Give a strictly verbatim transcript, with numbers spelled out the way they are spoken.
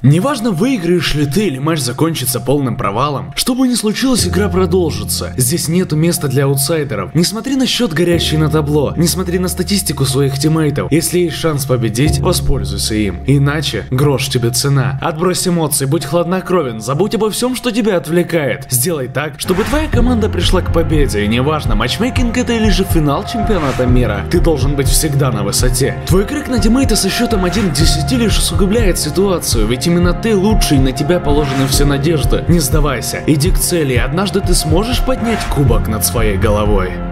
Неважно, выиграешь ли ты или матч закончится полным провалом, что бы ни случилось, игра продолжится. Здесь нету места для аутсайдеров. Не смотри на счет, горящий на табло, не смотри на статистику своих тиммейтов. Если есть шанс победить, воспользуйся им. Иначе грош тебе цена. Отбрось эмоции, будь хладнокровен, забудь обо всем, что тебя отвлекает. Сделай так, чтобы твоя команда пришла к победе. И неважно, матчмейкинг это или же финал чемпионата мира, ты должен быть всегда на высоте. Твой крик на тиммейта со счетом один к десяти лишь усугубляет ситуацию, ведь именно ты лучший, и на тебя положены все надежды. Не сдавайся, иди к цели, и однажды ты сможешь поднять кубок над своей головой.